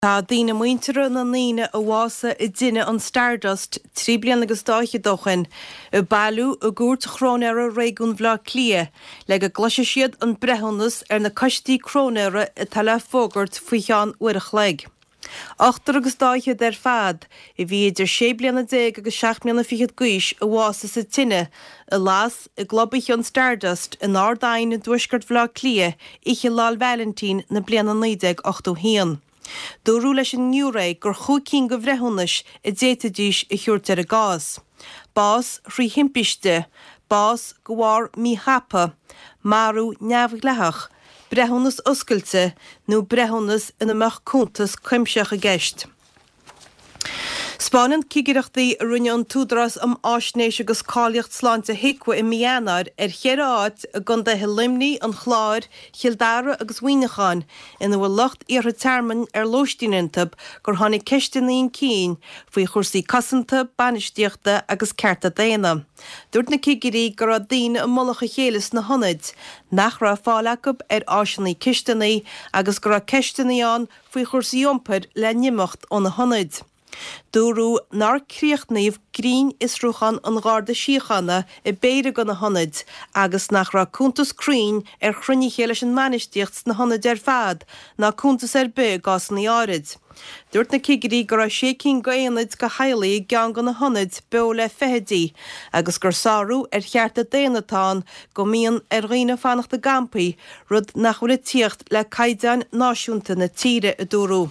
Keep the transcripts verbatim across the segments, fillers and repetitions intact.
Tá daoine muintere na naoine a bhása I duine an Stardust trí bliain agus dáiche dóchan I bailú a gúirt chrónéire réigiún bhlá clia le go gluise siad an brethúnas ar na costí chrónéire I tal le fógart faoi cheann uirich leig. Achtar agus dáiche ar fad I bhí idir sé bliana déag agus seach bliana fichad guis a bhása sa tine I las I globbaich an Stardust in árdain na dúisgart bhlá clia Iche Lál Valentín na bliana naideg ochtó hían. Dúrú leis an nniúra gur chúcín go bhreithúnas I déitadís I chuirt ar a gás. Bás rí himpiiste, bás go bhár mí hapa, marú neamh lethach, brethúnas oscailte nó brethúnas ina meach cúntas cuimseach a gceist. Spáinnn cigireachtaí a rinne an túdras am áisnéis agus cáilíocht sláinte hicwa I mianar ar chearáid a gunda hilimní an chláir, chiildara agus huineáin ina bhfuil locht ar termin ar lóistínintab gur tháinig ceisteanaíon cín faoi chursaí cosanta, banistíochta agus cearta déana. Dúirt na cigirí gur a daoine a molacha chélas na honid, nach ra fálacob ar áisinaí ceisteanaí agus gur a ceisteanaíán faoi chursaí iompar le nimocht ó na honid. Dúrú nar críochtnaíomh grín is ruchan an gáda síochanna I béire go na honid, agus nach ra cúntas crín ar chrunne chéile an manistíocht na honid ar fad, ná cúntas ar be gas na árid. Dúirt na cigirí gur a sé cinn gaonid go hailaí gan go na honid be le fehedí, agus gur sáú ar chearta déanatáin go mííon ar riine fannachta gampaí rud nach bhfuil tíocht le caideán náisiúnta na tíre a dúrú.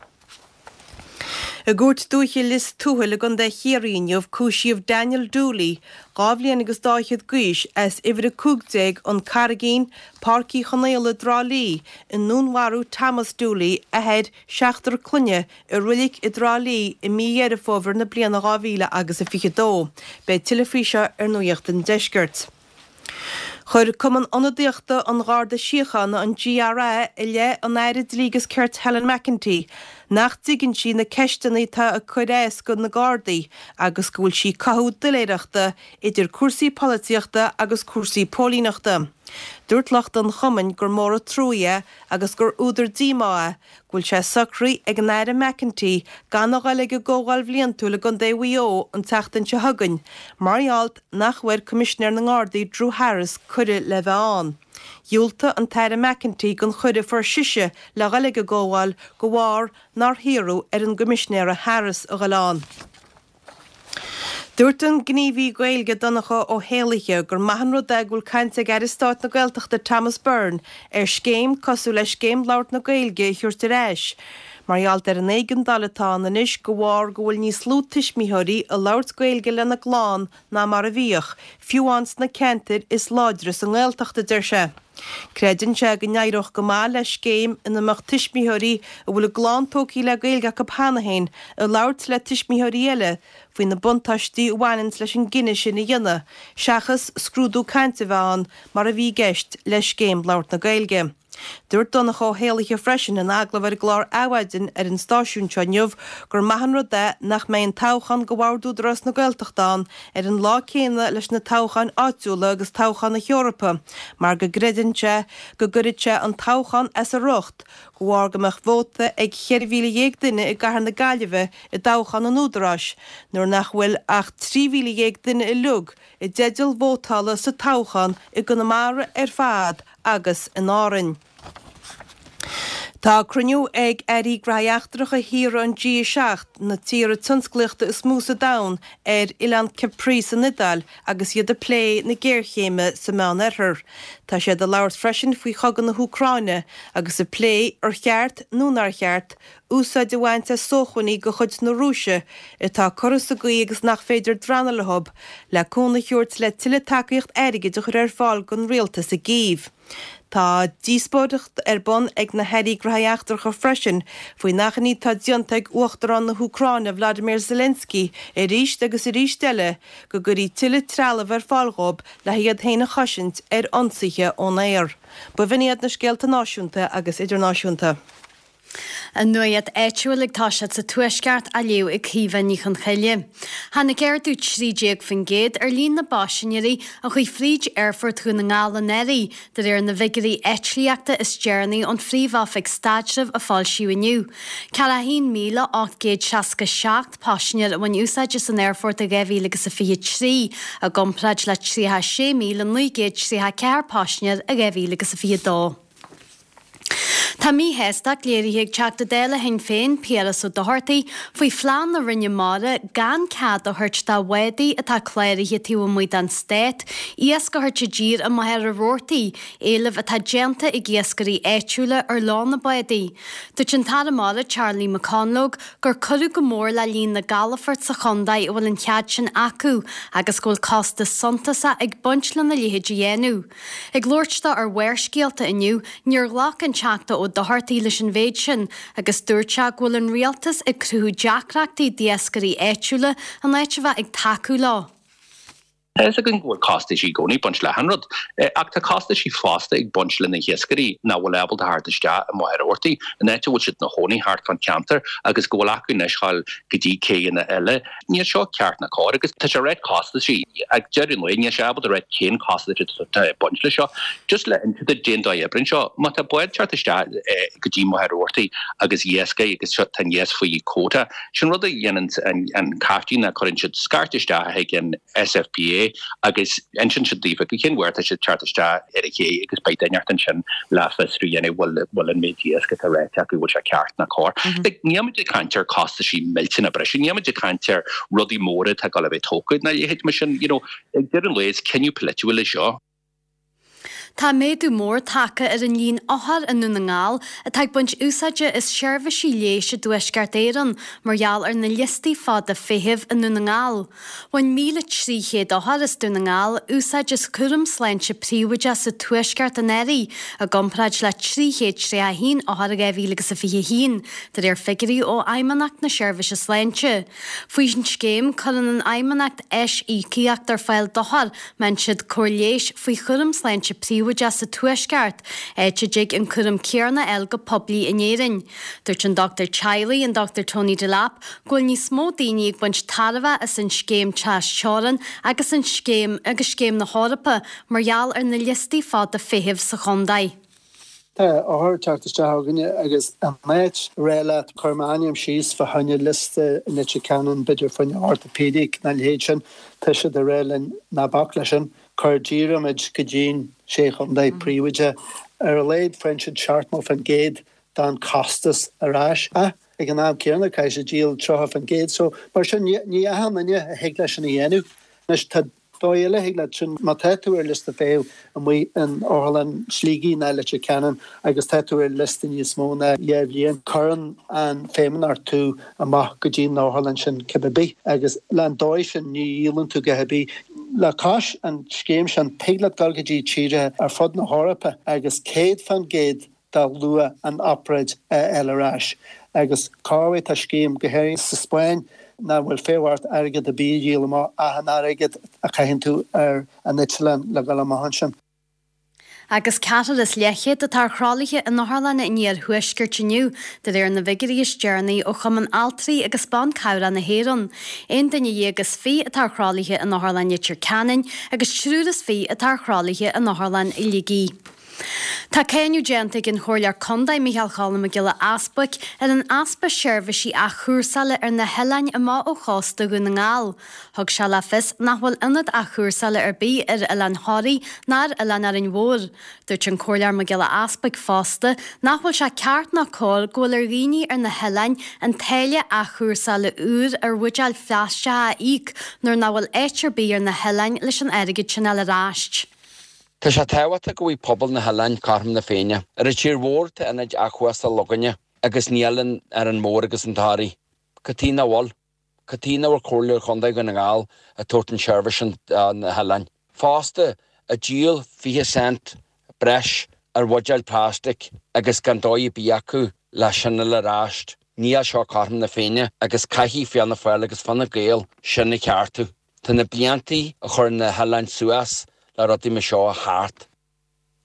A gúirt dúiche lis túhail a gunda chéiríneamh cúisiomh Daniel Dooley, gábhlíon agus dáichead guis as ifir a cúgdeag an Carrageen Parcí Chonéile Drálí in núnharú Thomas Dooley a head seachtar clunne I rulik I Drálí I míhéar fóver na bliana gáhíle agus a fichadó, be tilafríse ar nuocht an deisgurt. Chur cuman anadíochta an gáda síochanna an G R A I le an éirid lígus Kurt Helen McEntee, nach digann sí na ceisteanaí tá a chuiréis go na Gardaí agus go bhfuil sí cathú diléireachta idir cuasaí polítíochta agus cuasaí pólíneachta. Dúirt lecht an chumann gur mór a trúia agus gur údar dímáa, gúil sé sacraí ag an éire McEntee gan a gáil go ggógáil bhlion tú le gan déhío an teachtain se thugann, marált nach bhfuir Commissioner na Gardaí Drew Harris chuire le bheith an. Dúilta an teire McEntee gon chuide for siise le gáil go ggógáil go bhhar nar híorú ar an Commissioner Harris a gáilán. Dúirt an gníomhí gaeilge donacha ó héalaithe gur maitheann rud ag bhfuil cainte gar Stát na Gaeltachta Thomas Byrne ar scéim cosú le scéim labhart na Gaeilge chuirt ar éis. Maráalt ar an éigean dalatán inis go bhhar go bhfuil níos lú tismíthirí a labhart Gaeilge le na gláán ná mar a bhíoch, fiúans na Kentir is láidras an Gaeltachta deir sé. Credann sé go neireach go má le scéim ina meach tismíthirí a bhfuil a glántócaí le Gaeilge go panahéin a labhart le tismíthirí eile faoin na buntáistí bhainins leis an Guinness sin na dhéine, seachas scrúdú cainte bheán mar a bhí geist le scéim labhart na Gaeilge. Dúirt donnach ó héalaithe freisin an aglah ar glár áhaidin ar an stáisiún teanmh gur maitheann rud é nach mé an táchan go bhharú dras na Gaeltachtáin ar an lá céine leis na táchan áitiúla agus táchan na Eorpa, mar go greidanse go gcuirte an táchan as a rucht, go bhhar go meach bhóta ag cheirmhíle dhéag duine I gcathair na Gaillimhe I dáchan an údarás, nuair nach bhfuil ach trímhíle dhéag duine I lug I déideal bhótála sa táchan I Gunamara ar fad agus in árainn. Tá cruniú ag airí graíachtarach a híra an G seacht na tíre tunscliachta is músa dain ar Ilan Caprice an Nidal agus iad a plé na géirchéime sa meán erthir. Tá sé de labhart freisin faoi chagan na Húcráine agus a plé ar cheart nó nar cheart úsáid de bhainte sóchaní go chuid na Rúise atá choras a gaí agus nach féidir drana le hob le cúna chuirt le tiile takeíocht airige de chur ar fáil gon rialta sa gíomh. Tá díspóideacht ar bun ag na heirí graíachtar go freisin faoi nachní tá diontaigh uachtar an na Húcráine Vladimir Zelensky I ríist agus I ríisteile go gurí tiile trealamh ar fáilgóib le hiad héna chaisint ar ionsaithe ón éir. Ba bhíoniad na scéalta náisiúnta agus idirnáisiúnta. An nuad éitiúlaigh táisiad sa tuaisceart a leú ag chíomhaní chun chaile. Hanna ceirú trídéag fan géad ar líon na báisinéirí a chuí fríd airfurt chun na ngála neirí, de ar na vigarí éitliaachta is dearnaí an phríomháfik staidrih a fáil siú iniu. Ceallaín míle ácht géad seasca seacht páisinéir a bhain úsáide san airfurt a gabhí agus a fiad trí a gompraid le tríthe sé míle nú géad tríthe ceir páisinéir a gabhí agus a fiad dó. Tá mí héisteach léirithe teachta déile hen féin Pieras ó dohartaí faoi phlean na rinne mára gan cad a thuirt dá wedaí atá chléirithe tíú muid an stéit, ías go thuirte dír a maithir a rórtaí, éileh atá déanta i ghiascarí éitiúla ar lán na baidaí. Dúirt an tar mála Charlie McConlog gur curú go mór le líon na Galafort sa chundaid bhfuil an chead sin acu agus gúil costa sontasa ag bunchlan na lihéid dhéanú. Ag glóirta ar bhuirscéalta inniu, níor lách an teachta ó dohartaí leis an bhéid sin agus dúirteach bhfuil an rialtas ag cruthú deacreachtaí diascarí éitiúla an leite bheith ag taú lá. Es a gyn gwr costa si goni bunch le hanrod. Ac ta costa si fasta ag bunch le na hiesgari na wal ebel da hart ista a moher orti. En eto wach it na honi hart kan canter agus gwal acu neschal gedi ke in a elle. Nia sio ceart na cor agus ta si red costa si ag jerin le nia si ebel da red cane costa ta bunch le sio. Just le into the jane da ebrin sio. Ma ta boed chart ista gedi moher orti agus yeska agus sio tan yes for yi quota. Sin rudda yen an cafti na corin should scart ista hegen S F P A agus engine should leave it begin where should chart sta erike agus by denartan sin last through yene will will in media get a red taku which a cart na core like niamid canter cost she melting a brush niamid canter ruddy more ta gal be toku na you hit mission you know different ways can you politically show Tá méadú mór taca ar an líon áthar an nuna ngáil a teag buint úsáide is seirbhísí léise dúisceart éireann margheall ar na listaí fada fithimh an nuna ngáil. Bhain míle trí chéad áthar is dúna ngáil úsáide is cuirim sláinte príomhaide sa tuaisceart an éirí a gompraid le trí chéad trí a hín áthar a gabhí agus a fiche hín, de ar figurí ó aimanacht na seirbhíse sláinte. Faoi sin scéim chuann an aimanacht eis íciacht ar fáil dothar men siad cóirléis faoi chuirim sláinte príomhaide just a tuaisceart, éite dig an cuirim cearna el go poblí in éireann. Dúirt an Doctor Chiley and Doctor Tony Delap gúil ní smó daoine ag buint talamh as an scéim teas teorann agus an scéim agus scéim na hárappa margheall ar na listaí fád a fithimh sa chundaid. Tá áthar teachtaiste haganne agus an méid réile Cormanium síos fa hanne liste in it canon bidr fan orthopedic na léidsin tá sé de réile na baclasin cardíram id gajin sé chundaid príomhaide ar a léid French chartmo fan géad dan costas arás a ag an náam céarna cai sé díal trocha fan géad so mar sin ní a hanne a heag leis an dhéanú nes tá dóile heag le sin má teú ar lista féh a mu an orlan slígí na le canan agus teú ar listin níos mó na dhéhlíon churan an féman ar tú amach go dtí náhallan sin cebabí agus le dóid sin ní ílann tú gehebí le cáis an scéim sin peagla galgadí tíre ar fod na hárappa agus céad fan géad dá lua an operaid eilrás agus cáhfuid tá scéim gohéir sa Spáin na bhfuil féhhart airgad a bí díal má a an airgad a caihann tú ar an Italan le gal amhan sin. Agus catar is leichéad a tar chrálaithe in Northlanna in níor thuiscirtiniu de ar na vigaríos journey ó chum an altrií agus bán cabra na héireann. Aon duine dhéagus fí a tar chrálaithe in Northlanna tir canin agus trúras fí a tar chrálaithe in Northlanna i ligí. Tá céinú déantaigh in chóirlear condaid Michael Challam a gile aspaig ar an aspa seirbhísí a chúrsaile ar na heilein amá ó chásta go na ngáil. Thug se le fis nach bhfuil inad a chúrsaile ar bí ar a lean háirí nar a lean ar an mhór. Dúirt an chóirlear mo gile aspaig fásta nach bhfuil se ceart nach cóil ggóil ar rií ar na heilein an taile a chúrsaile úr ar bhuideal feaiste a íc nuair na bhfuil éitir bí ar na heilein leis an airgid sin eile ráist. Tá sé táhata go bhí pobl na heilein carm na féine, ar a tír mhór tá inaid achuasta loganne agus níalann ar an mór agus an táirí. Catína bhil, catína bhar chóirlear chundaid go na ngáil a tuairt an seirbhís na heilein. Fásta a díal fiche cent breis ar bhuideal plástic agus gandóí bí acu le sinna le ráist. Níl seo carm na féine agus caithí fianna fáil agus fanna gael sinna ceartú. Tá na bliantaí a chur na heilein suas le rudí me seo a háart.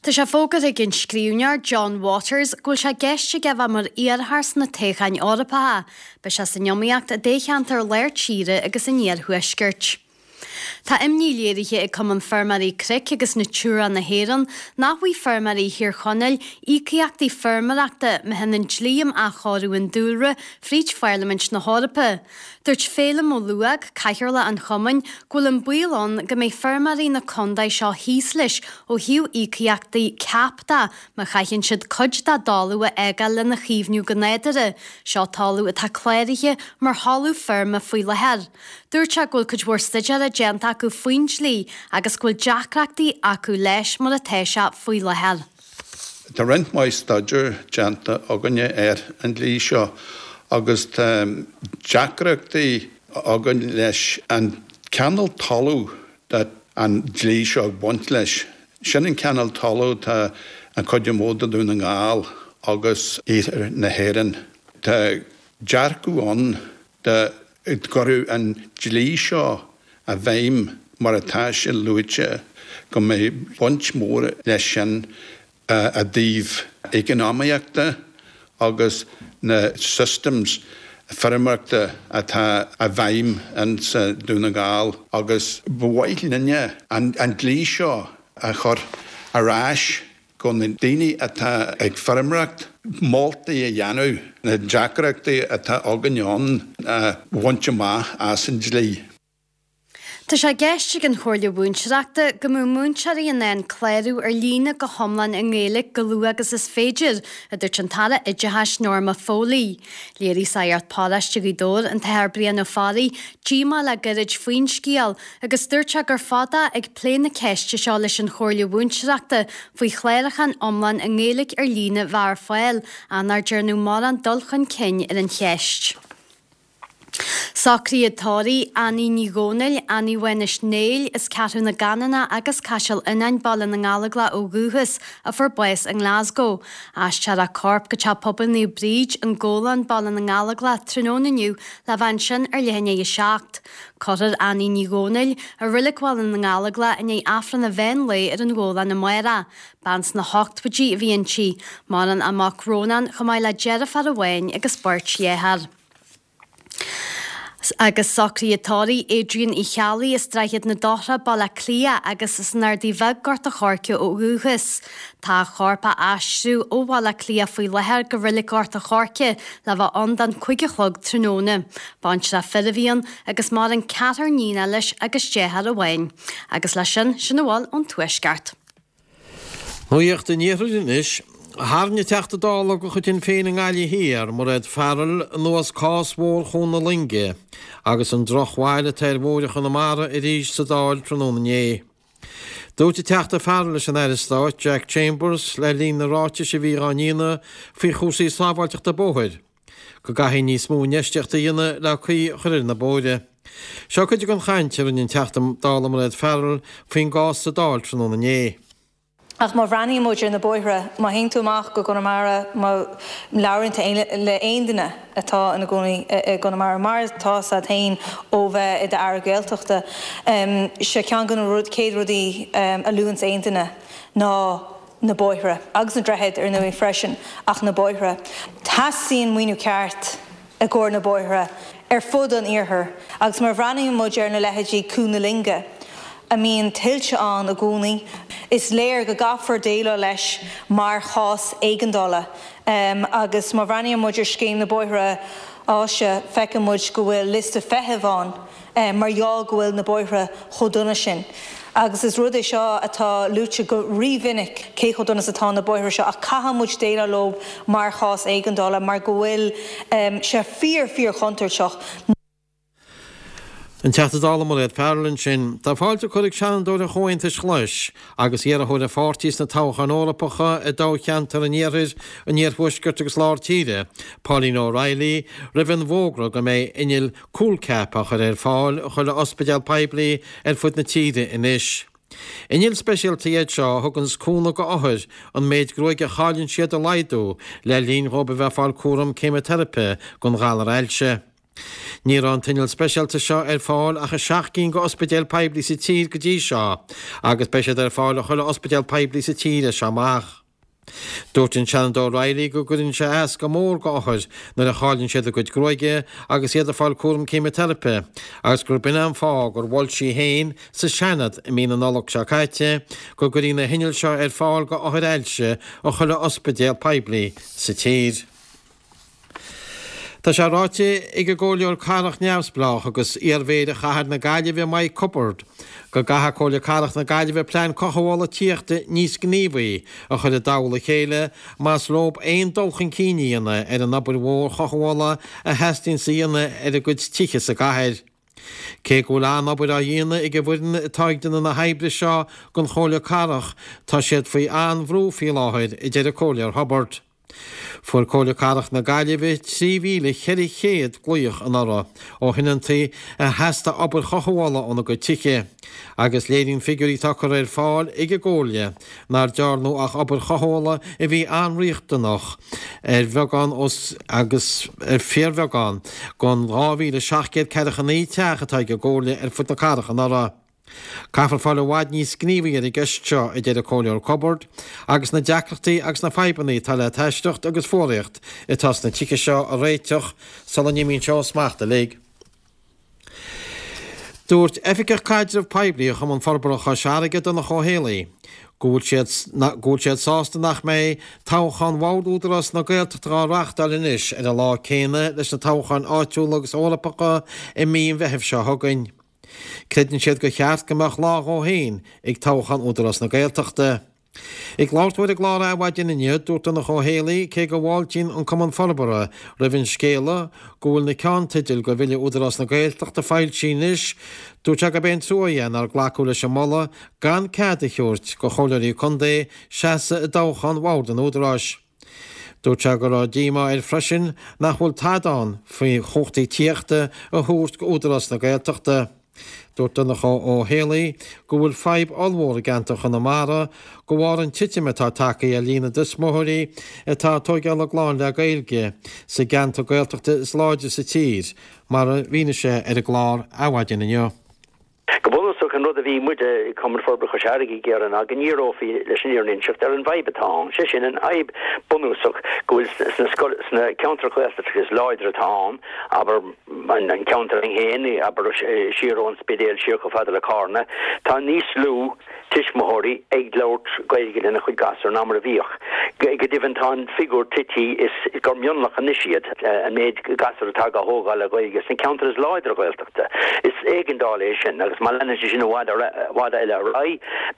Tá sé fógad ag gin scríúnear John Waters gúil se geiste ge bh mar iarthars na téchain orpathe, be se san neomíocht a décheantar léir tíre agus in níor thuisgurt. Tá imníléirithe ag cum an fermarí cric agus na túra na héan nach bhí fermarí hir chonneil íciachtaí fermarachta me henan dlíam a choú an dúra fríd fearlamint na hárappa. Dúirt féle mó luag caiirla an chomain ghfuil an builán go mé fermarí na condaid seo híos leis ó hiú íciachtaí capta me chaithinn siad codda dáú a egal le na chiomhniú go néidere, seo talú atá cléirithe mar hallú ferma faoi le head. Dúirt se ghfuil chud bhór stiidir a gent acu faoin slí agus ghfuil deacreachtaí acu leis mar a téise faoi le head. Tá rint mai staidir genta aganne ar an lí seo agus deacreachtaí agan leis an ceanal talú an lí seo buint leis. Sin an ceanal talú tá an coide móda dún an gáil agus iad na héan. Tá dearcúán de gorú an lí seo a bhéim mar atá sin luite go mé buint mór leis sin a díomh economiaachta agus na systems fermarachta atá a bhaim an sa dúna gáil agus bhhail linne an lí seo a chur arás go na daoine atá ag fermaracht moltaí a dhéanú na deacreachtaí atá aganneán a bhainte maith as an lí. Tá sé geiste an chóirle búnseachta go mú múnsearí an éan cléirú ar lína go thomlan in ngéalaigh go luú agus is féidir a dúirt an tara idethas Norma Foley. Léirí saart pálaiste go dór an tair brian ó fádaí díma le gairid faoin scíal agus dúirte gur fada ag pléna ceiste seo leis an chóirle búnseachta faoi chléirichan omlan in ngéalaigh ar lína bhar foiil anar dearnú mar an dulchan cin ar an cheist. Sacrí atáí Annie ní Gonil, Annie Wenis Neil is catú na ganana agus caiisiil inain ballan na ngála ó gúhas a for bues in Glasgow. As tear a corp go te poban ní bríd an ggólan ballan na ngála trónaniu le bhain sin ar lehanne i seacht. Corir Annie ní Gonil a rilicháil na ngála in é afran na bhain le ar an ggólan na muire. Bans na hocht budí bhíon si, mar an amach rónan chumáid le jeiraf ar a bhain agus burt léhar. Agus sacrí atáí Adrian i chealaí is streichiad na dóra balla clia agus is nardí bheith gort a chorce ó úchas. Tá chorpa asrú ó bhla clia faoi lethir go rilig gort a chorce le bheith an dan chuige chlog tróna. Bant le fidahíon agus mar an ceatar nína leis agus déhar a bhain. Agus lei sin sin bháil an tuisceart. Nuíocht in níorúin is, Harne teachta dála go chud in féin an gáile hir mar réad fearil nuas cásmór chun na linge, agus an drochhhaile teir bóideach an amara i ríis sa dáil trónané. Dúirte teachta fearil an Aristáit Jack Chambers le lín na ráte sé bhí anína fao chúsaí slábhailte a bóthir, go gaithí níos mú neisteachta dhéine le chuí chuir na bóide. Seo chuide an chaintear an teachta dála mar réad fearil faoin gás sa dáil trónané. Ach má bhreanaí muidir na bóithre, má haon tú amach go Conamara má leabhairnta le aon duine atá ina Conamara mar tá sa tain ó bheith i d air Gaeltachta. Se cean go rud céad rudaí a luúins aon duine ná na bóithre, agus na drehead ar nuí freisin ach na bóithre. Tasíon muoinú ceart a gcóir na bóithre ar fud an iarthar, agus mar bhreanaí muidir na leithidí cúna linge. I mean, tiltte an a gúnaí, is léir go gafar déile leis mar chás éigeandála. Um, agus má bhreanaí muidir scéim na bóithre áise feicim muid go bhfuil lista feithehán um, mar eall go bhfuil na bóithre chodúna sin. Agus is rud é seo atá lúte go riomhinnic cé chodúna atá na bóithre seo a caitha muid déile lob mar chás éigeandála mar go bhfuil um, se fíor fíor chuntar seach. An teachta dála mar réad fearlann sin, tá fáilte chuig sean dó a chointe chluis, agus ar a chuir a fátíos na tácha an órapacha i dá cheantar an níir an níorhuiisgurt agus láirtíide. Pauline O'Reilly, Riven Vógra go mé inil cúlcepa chuir ar fáil chuir le ospidal peblií ar fud na tíide inis. Inil specialtíad seo thugans cúna go áthir an méid gruig a cháilinn siad a leidú le líon rob a bheith fáil cuaram chéimoterapi gon gálar eilse. Ní an tunnel specialta seo ar fáil a seach cín go ospidéal peblií sa tír go dtí seo, agus beisiad ar fáil a chuile ospidéal peblií sa tíre seach. Dúirtin Shandó Riley go gurinn se as go mór gáthir nar a cháilinn siad a go groige agus iad a fáil cuam chéimeterape, agus gur bin an fá gur bhil si héin sa seanad i mí an nálach se caiite, go gurí na hinneil seo ar fáil go áthir eilse ó chuile ospidéal peblií sa tír. Tá sé ráite ag go ggóleor carach neamsblách agus iarmhéad a chahar na gaiileh mai cupboard, go gatha cóla carach na gaiileh plein cochahála tíochta níos gníomhaí a chud a dála chéile más lob éon dulchan cííana ar an nabar mhór chochahála a heistín saíana ar a go tíche sa gaiir. Cé go lá nabar a dhéana ag go bhfuin taigdana na hebre seo gon chola carach tá siad faoi an bhrú fí láthir i d deidir cóleor Hubbard. Fuair cóla carach na gaiileh trí bhíle cheirí chéad gluoch an ara ó hinantaí a heasta obair chochahála óna go tiche, agus léirín figurí takar ar fáil ag go ggóile nar dearnú ach obair chochahála a bhí anríochtanach ar bheagán os agus ar fearbheagán gon ráhíle seachcéad ceirichan í teachatá go ggóile ar fut na carach an ara. Caafar fáil bhhaid níos gníomhaí ar i gceisteo i dteidir cóleor cupboard, agus na deachtartaí agus na feibannaí tá le taisteocht agus fóraíocht i tas na tíce seo a réiteach sal an nimín seo smaachta le. Dúirt efficach caidir peblií chum an forbarach a seaige don na chohéalaí. Gúil siad sásta nach mé táchan bhádúdras na gaalteachtará reachtal inis ar a lá céine leis na táchan áitiúil agus ólapacha i míon bheitheh seo thugainn. Creidann siad go cheart gomach lá ó hain ag táchan údaras na gaalteachta. Ig láirtfuid ag lára a bhaid inine dúirta na chohéalaí cé go bháiltín an cuman forbara roimhinn scéala gúil na cean titil go bhfuile údaras na gaalteachta fáil sínis, dúirte go ben trúan ar ghlaú leis an molla gan cead a cheúirt go choileirí chundé seasa a dáchan bhád an údarás. Dúirte go rá díma ar freisin nach bhfuil tádán faoi chochtaí tíochta a thuairt go údaras na gaalteachta. Dúirta na ó héalaí go bhfuil feib allmhór gantach an amara go bhhar an titimetá takeí a lína dusmóthirí atá tógeala gláin le gailge sa ganta gailteachta is láide sa tír, mar a bhíne sé ar a glár áhaidin inniu. Gobunúsach an rud a bhí muide cumar forbrach seaigí gearan a gníróí leis an íorninseach ar an bhaibetá, sé sin an aib bunúsach gohfuil sna counterclassigus láidir atá, aber an countering héine aber siarón spedéal siar go fadal a carna, tá níos lú tiismóirí ag leirt gailge lena chuid gasar ná mar a bhíoch. Go divantán figur tití is gur mionlach an isiad an méid gasar atá go hógáil a gailge sin counter is láidir gailteachta. Is éigendáil sin agus má lenne sin bhád eile rai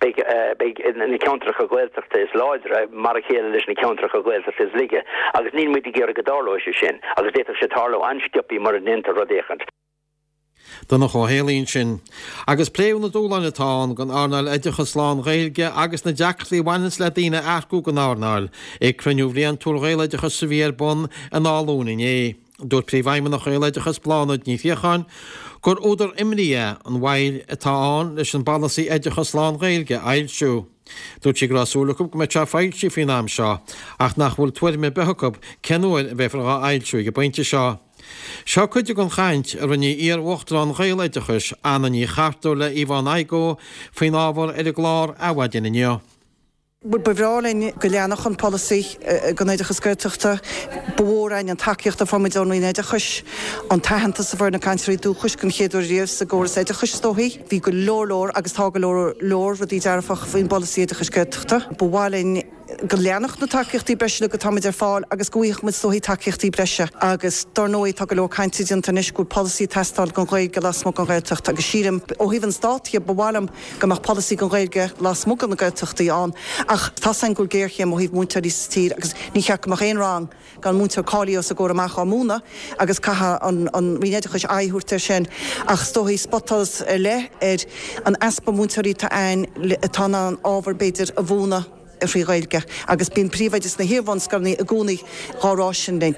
na countercha gailteachta is láidir mar a chéile leis na countercha gailteachta is lige, agus ní muid ggéar a godáló sin, agus déach sé tarló anstiopí mar an inta rodéchant. Donna cho hélín sin. Agus pléú na dúlainna táin gan árnail éidechas slán réilge agus na deachtaí bhainins le daine aircú gan árnail ag cruniú bhríon túr réileideachas sa bhíar bun an álúna é. Dúir príomhhaime nach réileideachas plánaid ní fiochan, gur údar imríe an bhail atáán leis an balasí éidechas slán réilge ailsú. Dúirt si grasúlacúb go me te fáiltí fao náam seo, ach nach bhfuil tuairime bethacúb cenúil a bheith ar ailsú go bainte seo. Seo chuide gon chaint ar rinne íorhachtar an réileideachas anna ní chartú le Ivan Aigo faoin ábhar ar a glár áhaidin inniu. Bud bhrálainn go leannach an policy go éidechas goteachta bhórain an takeíocht a formid an éidechas an tahananta sa bhar na cancerí dúchas gon chéadú riamh sa ggóras éidechas tóthaí, hí go lólór agus tá go lór lór rudí dearfach faoin policy éidechas goteachta. Bhrálainn go leannach na takeíochtaí breisina go táid ar fáil agus goíoch mu sóí takeíochtaí breise agus darnóí tá go le caiintidiranta isisiú policy testáil gon réig go lasmó an réiteachta agus sírim ó híhann stáití bhhalam gomach policy gon réige lasmó an réiteachtaí an ach tá san go géirché mo híh mútarí tír agus ní cheach go éon rang gan mútar cáío sa ggóra meach múna agus catha an rinéidechas aithúirtar sin ach stóí spotals le ar an aspa mútarí tá ein atá an ábhar beidir a bhúna a frí réilge, agus bíon príomhaidir na hirbhans garnaí a gúnaí rárásin leint.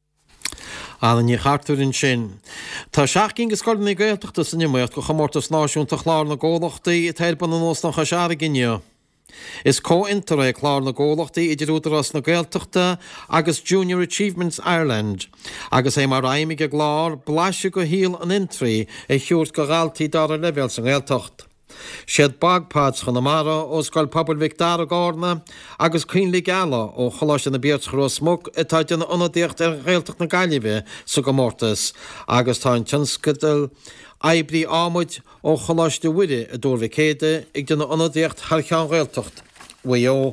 Anna ní chartúrin sin. Tá seach cin go scoilna gailteachta san nimméocht go chamórtas náisiúnta chlár na ggólachtaí i teirban an os nach chaseara ginne. Is có-intar é chlár na ggólachtaí idir údarras na Gaeltachta agus Junior Achievements Ireland, agus é mar raimig a glár blaise go híal an intrí é thiúrt go galtaí dar a level san Gaeltacht. Siad bagpads chun amara ó scoil pobl Victor Gárna agus Queenly Gala ó choláis na Beartchró smog atá deanna onadíocht ar Gaeltacht na Gaillimhe sa go mórtas, agus tá an tionscadal Aibrí ámuid ó choláis de wiide a dúr vicéide ag deanna onadíocht Harchean Gaeltacht Wayo.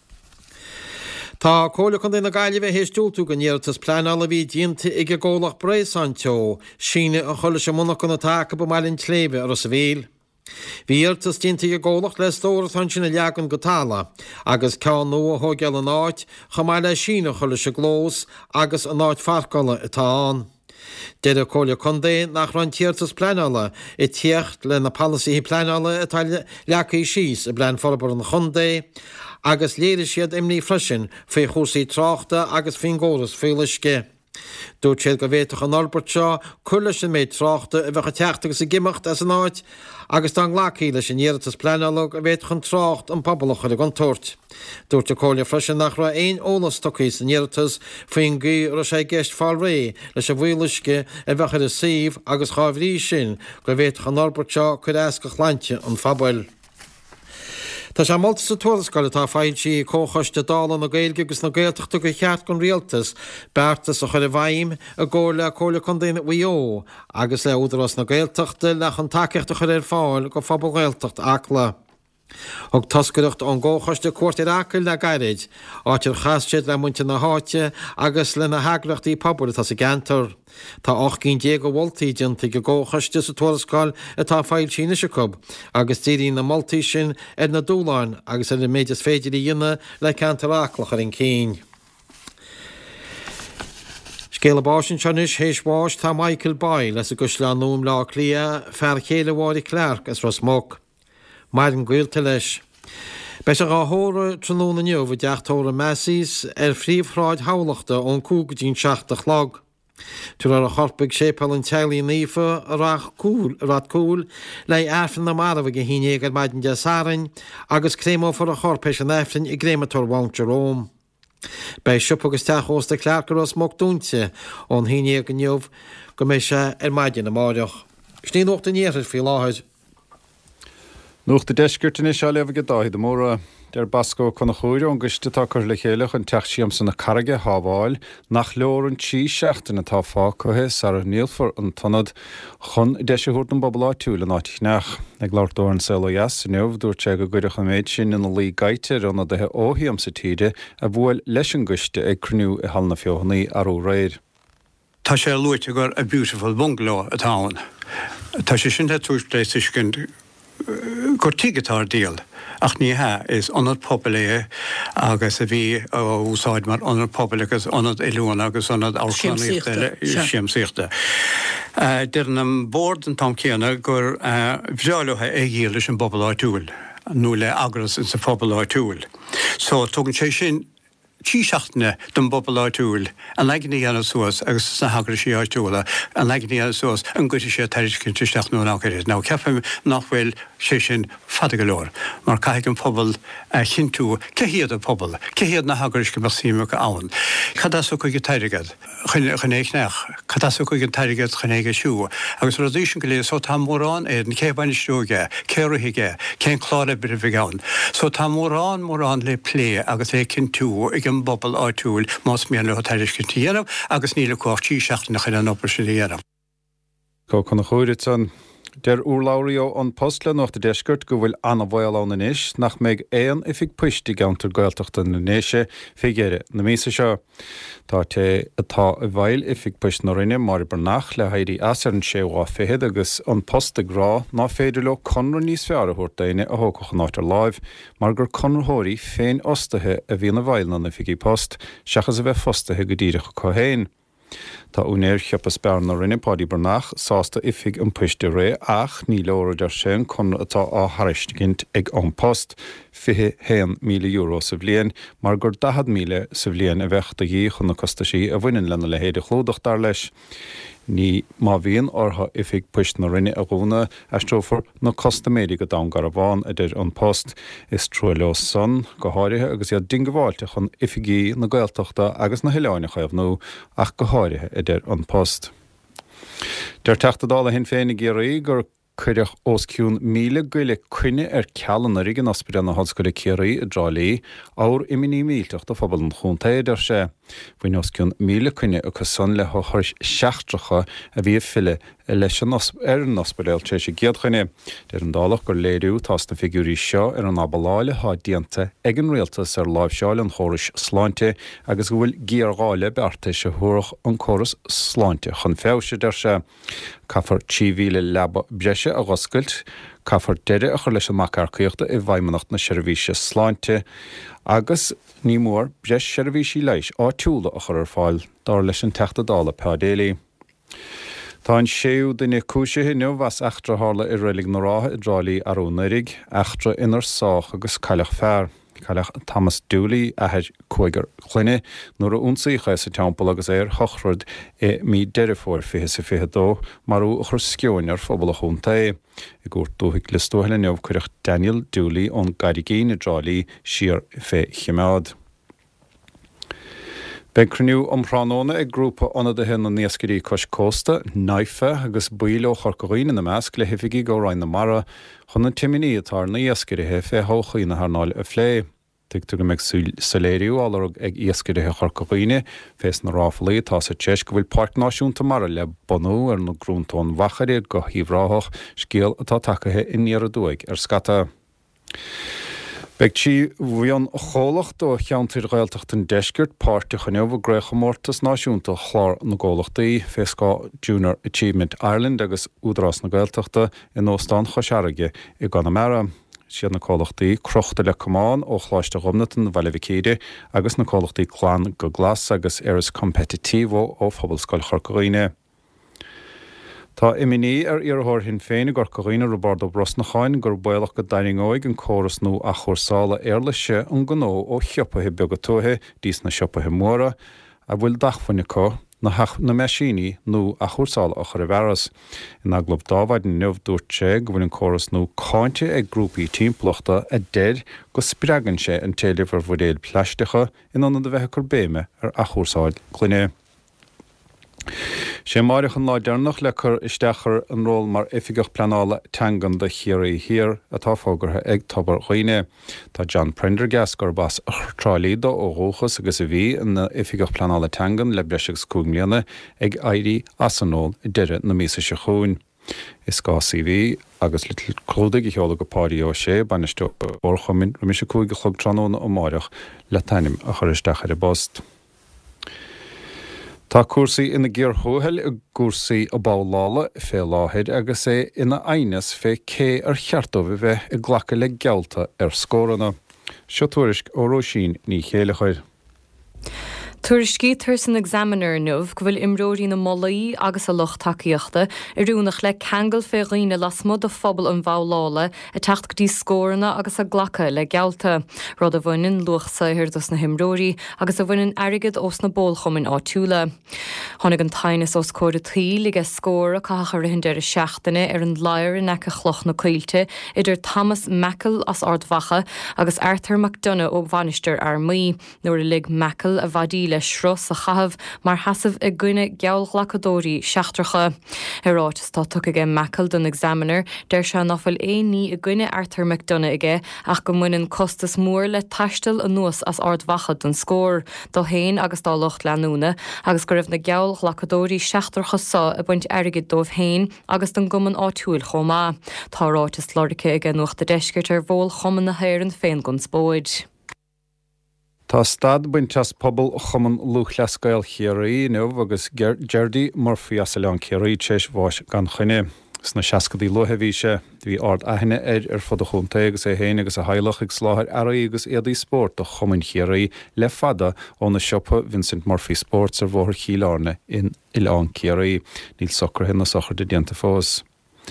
Tá cóla chun na Gaillimhe hééis dúltú go níirtas pleanala bhí dínta ag a ggólach breis an teo, síne a chola sem muna chun atáca ba mailinn tlébe ar a sa bhíl. Bhí irtas dínta a ggólach le stóras an sinna leagan go tála, agus ceann nua a thógeal an áit, chamáil le sína chola se glós agus an áit farcala atá an. Deir a cóla chundé nach ran tíirtas pleanala i tíocht le na policy pleanala atá leacaí síos a blean forbar an chundé, agus léidir siad imní freisin fé chósaí tráchta agus fin góras féilisce. Dúirt siad go bhéiteach an Albert seo chuirla sin méid tráchta a bheitcha teachtagus a gimimecht as an áit, agus tá nglacaí leis sin níirtas pleanalog a bhéit chun trácht an poblach chuig an tuairt. Dúirt a cóla freisin nach ra aon ólas tocaí san níirtas faoin gú ar sé gceist fáil ré leis a bhuilisce a bheitcha a síomh agus chábhrí sin go bhéiteach an Albert seo chuir éasca chláinte an fabail. Tá sé moltas sa tualascail tá fáiltí cóchaiste dála na Gaeilge agus na Gaeltachta go cheart gon rialtas, beartas a chuir a bhaim a ggóla a cóla chun daine Wayo, agus le údarras na Gaeltachta le an takeachta chuir ar fáil go fabal Gaeltacht acla. Thug toscaireacht an ggóchaiste cuairt ar acail le gairid, áitir chastead le muinte na háite agus le na hagraachtaí pobl atá sa gantar. Tá ochcín dé go bhiltaí dianta go ggóchaiste sa tualascail atá fáil sína se cub, agus tíí na moltaí sin ar na dúláin agus ar na méidir féidir í dhéine le cantar aclach ar an cín. Scéile básin seanis hééis bháis tá Michael Boyle leis a gus le núm lá clia fear chéile bháí Clark as Rosmog. Mar an gcuilte leis. Beis a ráthóra tróna neomh deachtóra measís ar phríomhráid hálachta ón cúgadín seachtach lag. Tuair ar a chorpaigh sépal an tealaí nífa a rach cúil rad cúil le éfran na marmh go híine ag maidin de sarin agus créimó for a chorpéis an éfrin i gréimetóir bhaint Róm. Bei siop agus teachós de Clark os mog dúnte ón híine ag neomh go méid se ar maidin na máideach. Sní nócht a níir fí láthid. Nuach de deisgurtain is se leh go dáid móra der Basco chuna chúir an guiste tá chur le chéalach an teachsíam san na carige hábháil nach leor an tí seachtain atá fá cothe ar a níolfar an tonad chun deisiúirt an bobbal áitiúil an áitineach. Ag láirdó an Selajas neomh dúirt sé go gcuireach an méid sin in na lí gaite anna dethe óthaíam sa tíide a bhfuil leis an guiste ag cruú i hall na feohannaí arú réir. Tá sé luite gur a beautiful bungalow atáin. Tá sé sin túéis cin gur tigetár díal ach ní ha is anad pobl agus a bhí úsáid mar anad pobl agus anad ilúan agus anad siamsíochta. Dir an bord an tam céanna gur bhreáilethe é dhéal leis an bobbal áitiúil, nó le agras in sa pobal áitiúil. So tugann sé sin tí seachtaine don bobbal áitiúil an leigní anna suas agus sa hagra sí áitiúla an leigní anna suas an gcuite sé taircinn tíisteach nó náchéir. Ná ceafim nachhfuil sé sin fada go leor, mar caiigh an pobl chinú cehiad a pobl, cehiad na hagris go mar síime go ann. Cadasú go go tairigad chunéicneach, cadasú go an tairigad chunéige siú, agus rodíisisin go lé so tá mórrán é an céhhaine stúge, céirithige, cén chláir bit a bhíán. So tá mórrán mórrán le lé agus é cinú ag an bobbal áitiúil más mian le tairicinn tíanamh agus níle cuachtí seachtainna chuine an opair sin dhéanamh. Có chuna chúirit san der úrláío an postla nach de deisgurt go bhfuil anna bhil an inis nach méid éan i fig puistí gantar Gaeltachta na néise figéire na mísa seo. Tá té atá a bhil i fig puist na rinne mar bernach le hairí asar an séhá féhead agus an posta grá ná féidir le conra níos fear a thuir daine a thócach nátar láimh, mar gur conrathirí féin ostathe a bhíon na bhilna na figí post, seachas a bheith fostathe go díireach có héin. Tá únéir cheappa spear na rinne pádí bernach sásta ifig an puiste ré ach ní leir der sin chun atá á tharisteigint ag an post fiche héan míle euro sa bblion, mar gur dahad míle sa bblion a bheith a dhí chun na costaí a bhainein lena le héidir chlódach dar leis. ní má bhíon ortha ifig puist na rinne a gúna astrófar nó costamédi go dam gar a bháin idir an post is trú leo san go háirithe agus iad dingeháilte chun ifigí na gailteachta agus na heileáine chaibh nó ach go háirithe idir an post. Der teachtadála hin féinnig géirí gur chuideach osciún míle goile cuine ar cealan na rigan ospidal na hoscoile céirí i drálaí áur iminí mílteach do phobal an chuntaid ar sé. Bhain osciún míle cuine a chusan le thuir seachtracha a bhí fille leis ar an ospidal sé sé giadchaine. Der an dálach gur léirú tás na figúrí seo ar an abaláile há dianta ag an rialtas ar láimhseáil an chóris sláinte agus bhfuil gíargáile bearta se thuach an choras sláinte chun féise der sé. Caafar tíhíle leba breise a goscailt, caafar deire a chur leis an macarcaíochta i bhaimanacht na seirbhíse sláinte, agus ní mór breis seirbhísí leis á túla a chur ar fáil dar leis an teachtadála pedéalaí. Tá an séú duine cúisithe neu bheas eachtra hála i rélig na rátha i drálaí arúnarig, eachtra inar sách agus caileach fearr. Caileach Thomas Dooley a head chuigar chluine nuair a únsaícha sa teampel agus éir chochrod i mí deirefóir fihe sa fihe dó marú a chur sciúin ar phobal a chunta é. I gúirt dúthaigh listóthaile neamh chuireach Daniel Dooley ón Gardaí na drálaí siar fé chiimeád. Beg cruniú omránóna ag grúpa ionadaithe na níoscarí Cos Costa, Naife agus buile ó chorcaíine na measc le hifigí go rainn na mara chun an timiní atá na íoscarithe fé hóchaí na thnáil a phlé. Tuigh go meid soléiriú álar ag íoscarithe chorcaíine fés na ráfalaí tá sa teis go bhfuil páirt náisiúnta mara le bonú ar na grúntón wacharí go híomhráthach scéal atá takeithe in níar dúig ar scata. Beg tí bhíon cholacht do cheantir gailteach an deisgirt páirte chuneamh gréchamórtas náisiúnta chlár na ggólachtaí féscá Junior Achievement Ireland agus údrás na gailteachta in óstán chosearige i Ganamara. Siad na cólachtaí crochta le cumáin ó chláiste gomnatan bhailehicéide agus na cólachtaí chláán go glas agus eras competitívo ó phobalscoil chorcaíine. Tá iminí ar iarthóir hin féin gur coghine Roberto Brosnacháin gur bailach go daingóig an choras nó a chósála airlaise an gó ó chiaapathe begatóthe díos na siopathe móra a bhfuil dachfanne có na na meisíní nó a chósála a chur bheras. In aglob dáhaid in neamh dúirte go bhfuil an choras nó cáinte ag grúpaí timplachta a deir go spreagann sé an téilehar bhdéil pleistecha in an de bheitthe chu béime ar a chósáil cluine. sé marach an láidearnach le chur isteachar an ról mar ifigach planála teangan de chiaí hir atá fógartha ag tabar chuoine. Tá John Prendergast gur bas trálída ó róchas agus a bhí in na ifigach planála teangan le breisig cúgmlíana ag airí asanól i deire na mísa se chuún. Is gá C V agus little clódaigh i cheola go páirí ó sé banisteach orchamin ra mi se cúig go chug tróna ó máireach le tainim a chur isteachar i bost. Tá cuasaí ina ggéarthóthail a gúsaí a bálála fé láthid agus é ina ainas fé cé ar cheartmh bheith i ghlacha le gealta ar scóranna. Seo tuairisc ó Róisín ní chéile chuir. Tuairiscí tar san examiner nuamh go bhfuil imróí na molaí agus a loch takeíochta i rúnach le cheangal fé riine las mud a phobal an bhálála a techt go dtí scóranna agus a ghlacha le gealta. Rud a bhainein luachsaithir dus na himróí agus a bhainein airigid os na bólchomin á túla. Tháinig an tainas os cóir a trí lig a scóra cachar rihin deir a seachtaine ar an láir in necha chloch na cuilte idir Thomas Meckle as ardhacha agus Arthur McDonough ó bhanisteir ar mí nuair a lig Meckle a bhadí le sros a chahabh mar hasamh i gcuine geallhlachadóirí seachtracha. Irátas tá tucha ige Meckle don examiner deir se nafuil é ní i gcuine Arthur McDonough ige ach go muinean costas mór le taistil a nuas as ardhacha don scór do héin agus dá lucht leanúna agus go raibh na geallhlachadóirí seachtracha sa a buint airigid dómh héin agus don guman áitiúil chomá. Tá rátas lordice ige nuachta deisgirt ar bhil choman na héireann féin gon spóid. Tá stad buinteas pobl chuman luchleascail chiaí nuamh agus Gerdy Murphy as leán chiaí téis bháis gan chuine. Sna seacadaí lothehíse, bhí ard aithne éid ar fod a chunta agus é héine agus a hailech ag sláthir araí agus éadaí sport a chumann chiaí le fada ó na siopa Vincent Murphy Sports ar bhóthir chiileárne in Ileán chiaí. Níl socr hin na sochar de dianta fós.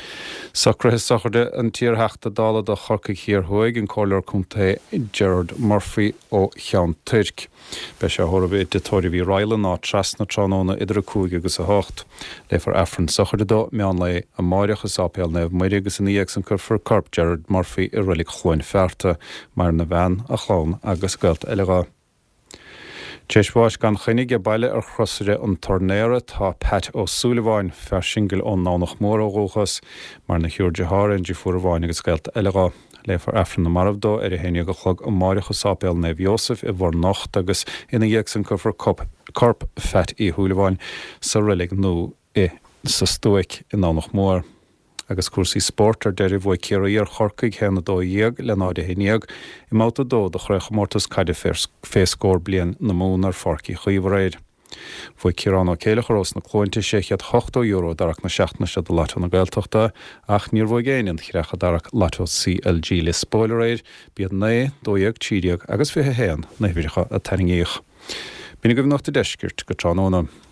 Sacrathe sacharde an tíortheachta dála do chorca hir thuig an choir chunta Gerard Murphy ó Cheann Turk. Be se thorabh de toirí bhí Raile ná trasna tróna idir cúig agus a hácht. Le far affran sacharde do meán le a máireachas ápéal neh muir agus in íag san chur for corp Gerard Murphy i rilig chláin ferta mar na bhean a chlán agus gailt eileá. Teisbáis gan chunig a baile ar chrosire an tornéire tá Pat ó Súlaháin fer singil ón nánach mór ógóchas mar na hiúr de háin de fuaháin agus gailt eileá. Le far affran na marabhdó ar a héine go chlog an máireachas ápéal neh Joseph i bhór nacht agus ina dhéag san chur for corp fet í Thuúlaháin sa rilig nó i sa stoic in nánach mór. Agus cuasaí sportar deirbh bhfuil céirí ar chorcaig héna dó dhéag le náide héineag i máta dó de chréich mórtas caiide féascór blian na mún ar forcaí chuomhréid. Bhfuil cirán á céile chorós na chlóinte séchiad ocht euro darach na seaachna se do leitó na gailteachta ach níor bhfuil géanaan chreacha darach leitó C L G le spoileréid bíad né dóíag tíideag agus fithe héan na bhíiricha a taingíoch. Bína go bh nach de deiscirt go tránóna.